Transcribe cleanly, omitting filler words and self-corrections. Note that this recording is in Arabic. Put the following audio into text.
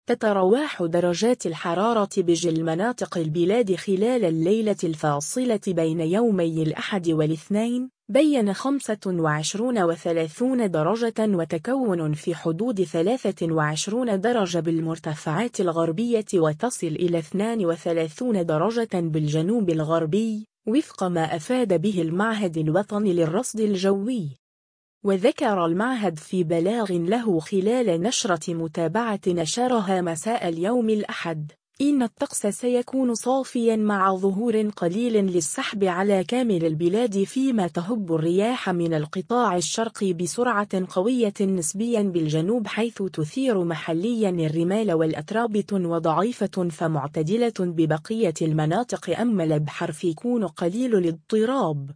تتراوح درجات الحرارة بجل مناطق البلاد خلال الليلة الفاصلة بين يومي الأحد والاثنين بين 25 و30 درجة، وتكون في حدود 23 درجة بالمرتفعات الغربية، وتصل إلى 32 درجة بالجنوب الغربي، وفق ما أفاد به المعهد الوطني للرصد الجوي. وذكر المعهد في بلاغ له خلال نشرة متابعة نشرها مساء اليوم الأحد: إن الطقس سيكون صافيا مع ظهور قليل للسحب على كامل البلاد، فيما تهب الرياح من القطاع الشرقي بسرعة قوية نسبيا بالجنوب، حيث تثير محليا الرمال والأتراب، وضعيفة فمعتدلة ببقية المناطق، أما البحر فيكون قليل الاضطراب.